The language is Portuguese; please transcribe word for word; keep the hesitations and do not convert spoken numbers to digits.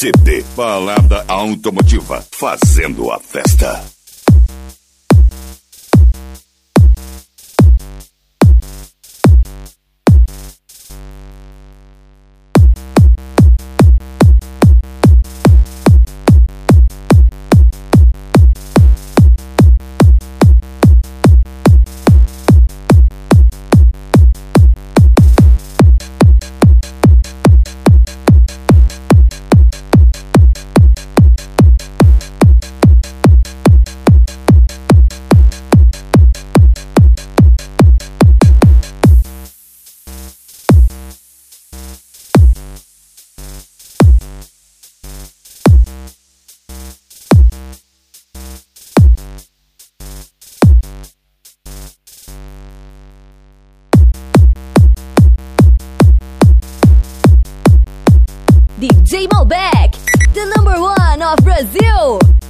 C D Balada Automotiva, fazendo a festa. D J Malbec, the number one of Brazil.